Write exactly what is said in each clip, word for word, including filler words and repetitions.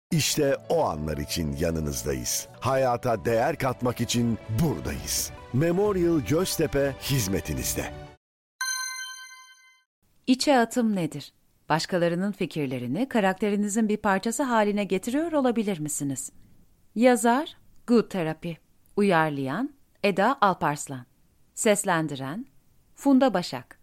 İşte o anlar için yanınızdayız. Hayata değer katmak için buradayız. Memorial Göztepe hizmetinizde. İçe atım nedir? Başkalarının fikirlerini karakterinizin bir parçası haline getiriyor olabilir misiniz? Yazar, Good Therapy. Uyarlayan, Eda Alparslan. Seslendiren, Funda Başak.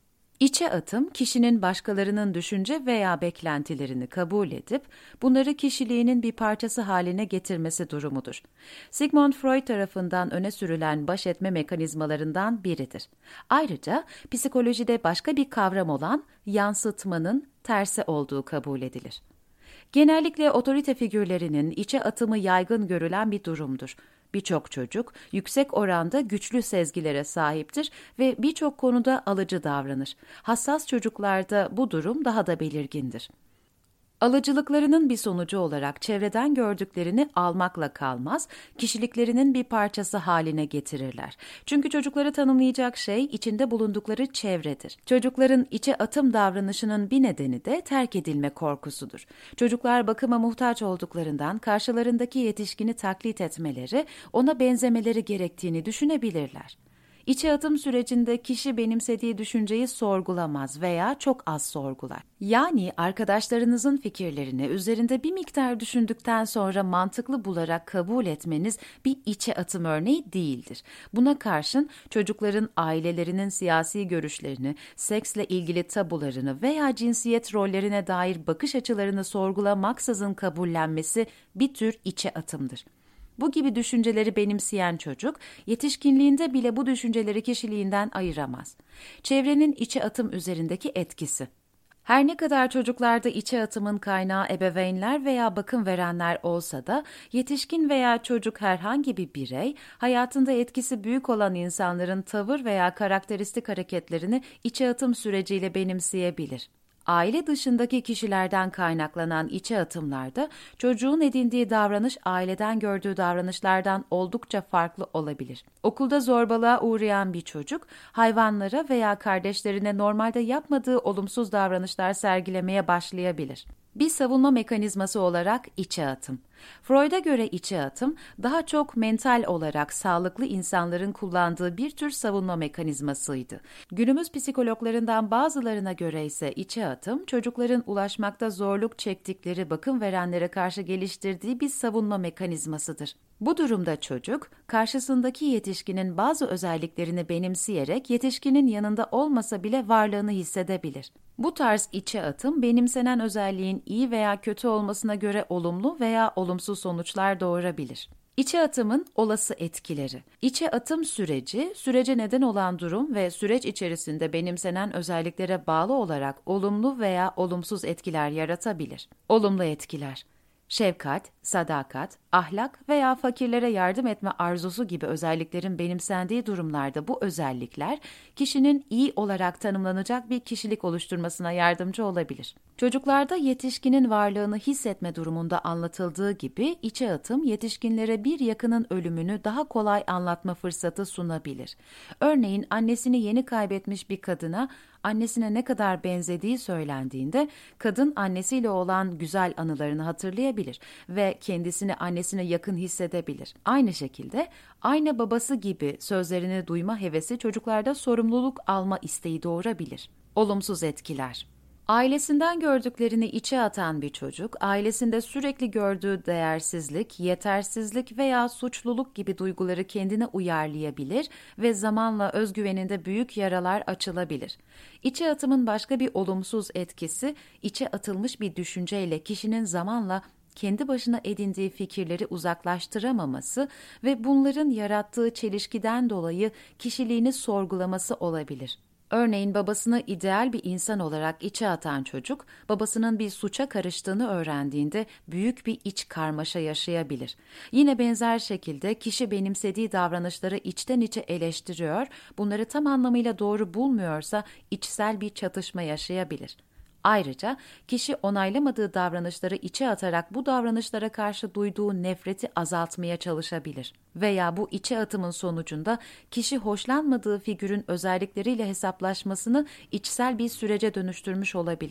İçe atım, kişinin başkalarının düşünce veya beklentilerini kabul edip, bunları kişiliğinin bir parçası haline getirmesi durumudur. Sigmund Freud tarafından öne sürülen baş etme mekanizmalarından biridir. Ayrıca, psikolojide başka bir kavram olan yansıtmanın tersi olduğu kabul edilir. Genellikle otorite figürlerinin içe atımı yaygın görülen bir durumdur. Birçok çocuk yüksek oranda güçlü sezgilere sahiptir ve birçok konuda alıcı davranır. Hassas çocuklarda bu durum daha da belirgindir. Alıcılıklarının bir sonucu olarak çevreden gördüklerini almakla kalmaz, kişiliklerinin bir parçası haline getirirler. Çünkü çocukları tanımlayacak şey içinde bulundukları çevredir. Çocukların içe atım davranışının bir nedeni de terk edilme korkusudur. Çocuklar bakıma muhtaç olduklarından karşılarındaki yetişkini taklit etmeleri, ona benzemeleri gerektiğini düşünebilirler. İçe atım sürecinde kişi benimsediği düşünceyi sorgulamaz veya çok az sorgular. Yani arkadaşlarınızın fikirlerini üzerinde bir miktar düşündükten sonra mantıklı bularak kabul etmeniz bir içe atım örneği değildir. Buna karşın çocukların ailelerinin siyasi görüşlerini, seksle ilgili tabularını veya cinsiyet rollerine dair bakış açılarını sorgulamaksızın kabullenmesi bir tür içe atımdır. Bu gibi düşünceleri benimseyen çocuk, yetişkinliğinde bile bu düşünceleri kişiliğinden ayıramaz. Çevrenin içe atım üzerindeki etkisi. Her ne kadar çocuklarda içe atımın kaynağı ebeveynler veya bakım verenler olsa da, yetişkin veya çocuk herhangi bir birey, hayatında etkisi büyük olan insanların tavır veya karakteristik hareketlerini içe atım süreciyle benimseyebilir. Aile dışındaki kişilerden kaynaklanan içe atımlarda çocuğun edindiği davranış aileden gördüğü davranışlardan oldukça farklı olabilir. Okulda zorbalığa uğrayan bir çocuk hayvanlara veya kardeşlerine normalde yapmadığı olumsuz davranışlar sergilemeye başlayabilir. Bir savunma mekanizması olarak içe atım. Freud'a göre içe atım, daha çok mental olarak sağlıklı insanların kullandığı bir tür savunma mekanizmasıydı. Günümüz psikologlarından bazılarına göre ise içe atım, çocukların ulaşmakta zorluk çektikleri bakım verenlere karşı geliştirdiği bir savunma mekanizmasıdır. Bu durumda çocuk, karşısındaki yetişkinin bazı özelliklerini benimseyerek yetişkinin yanında olmasa bile varlığını hissedebilir. Bu tarz içe atım, benimsenen özelliğin iyi veya kötü olmasına göre olumlu veya olumsuz sonuçlar doğurabilir. İçe atımın olası etkileri. İçe atım süreci, sürece neden olan durum ve süreç içerisinde benimsenen özelliklere bağlı olarak olumlu veya olumsuz etkiler yaratabilir. Olumlu etkiler. Şefkat, sadakat, ahlak veya fakirlere yardım etme arzusu gibi özelliklerin benimsendiği durumlarda bu özellikler, kişinin iyi olarak tanımlanacak bir kişilik oluşturmasına yardımcı olabilir. Çocuklarda yetişkinin varlığını hissetme durumunda anlatıldığı gibi, içe atım yetişkinlere bir yakının ölümünü daha kolay anlatma fırsatı sunabilir. Örneğin annesini yeni kaybetmiş bir kadına, annesine ne kadar benzediği söylendiğinde, kadın annesiyle olan güzel anılarını hatırlayabilir ve kendisini annesine yakın hissedebilir. Aynı şekilde, aynı babası gibi sözlerini duyma hevesi çocuklarda sorumluluk alma isteği doğurabilir. Olumsuz etkiler. Ailesinden gördüklerini içe atan bir çocuk, ailesinde sürekli gördüğü değersizlik, yetersizlik veya suçluluk gibi duyguları kendine uyarlayabilir ve zamanla özgüveninde büyük yaralar açılabilir. İçe atımın başka bir olumsuz etkisi, içe atılmış bir düşünceyle kişinin zamanla kendi başına edindiği fikirleri uzaklaştıramaması ve bunların yarattığı çelişkiden dolayı kişiliğini sorgulaması olabilir. Örneğin babasını ideal bir insan olarak içe atan çocuk, babasının bir suça karıştığını öğrendiğinde büyük bir iç karmaşa yaşayabilir. Yine benzer şekilde kişi benimsediği davranışları içten içe eleştiriyor, bunları tam anlamıyla doğru bulmuyorsa içsel bir çatışma yaşayabilir. Ayrıca kişi onaylamadığı davranışları içe atarak bu davranışlara karşı duyduğu nefreti azaltmaya çalışabilir. Veya bu içe atımın sonucunda kişi hoşlanmadığı figürün özellikleriyle hesaplaşmasını içsel bir sürece dönüştürmüş olabilir.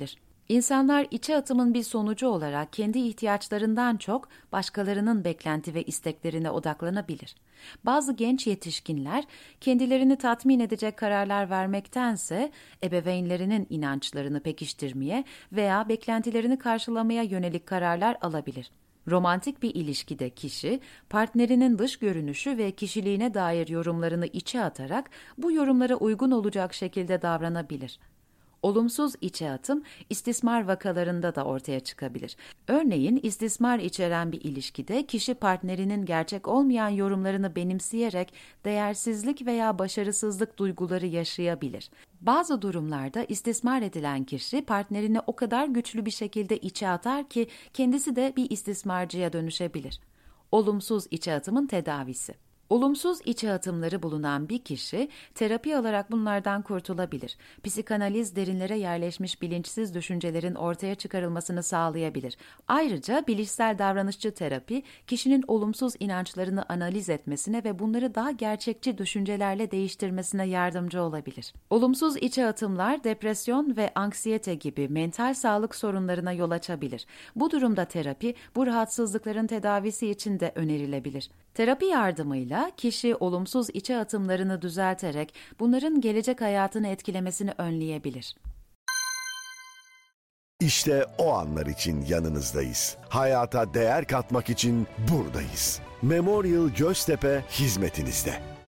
İnsanlar içe atımın bir sonucu olarak kendi ihtiyaçlarından çok başkalarının beklenti ve isteklerine odaklanabilir. Bazı genç yetişkinler kendilerini tatmin edecek kararlar vermektense ebeveynlerinin inançlarını pekiştirmeye veya beklentilerini karşılamaya yönelik kararlar alabilir. Romantik bir ilişkide kişi, partnerinin dış görünüşü ve kişiliğine dair yorumlarını içe atarak bu yorumlara uygun olacak şekilde davranabilir. Olumsuz içe atım, istismar vakalarında da ortaya çıkabilir. Örneğin, istismar içeren bir ilişkide kişi partnerinin gerçek olmayan yorumlarını benimseyerek değersizlik veya başarısızlık duyguları yaşayabilir. Bazı durumlarda istismar edilen kişi partnerini o kadar güçlü bir şekilde içe atar ki kendisi de bir istismarcıya dönüşebilir. Olumsuz içe atımın tedavisi. Olumsuz içe atımları bulunan bir kişi, terapi alarak bunlardan kurtulabilir. Psikanaliz derinlere yerleşmiş bilinçsiz düşüncelerin ortaya çıkarılmasını sağlayabilir. Ayrıca bilişsel davranışçı terapi, kişinin olumsuz inançlarını analiz etmesine ve bunları daha gerçekçi düşüncelerle değiştirmesine yardımcı olabilir. Olumsuz içe atımlar, depresyon ve anksiyete gibi mental sağlık sorunlarına yol açabilir. Bu durumda terapi, bu rahatsızlıkların tedavisi için de önerilebilir. Terapi yardımıyla kişi olumsuz içe atımlarını düzelterek bunların gelecek hayatını etkilemesini önleyebilir. İşte o anlar için yanınızdayız. Hayata değer katmak için buradayız. Memorial Göztepe hizmetinizde.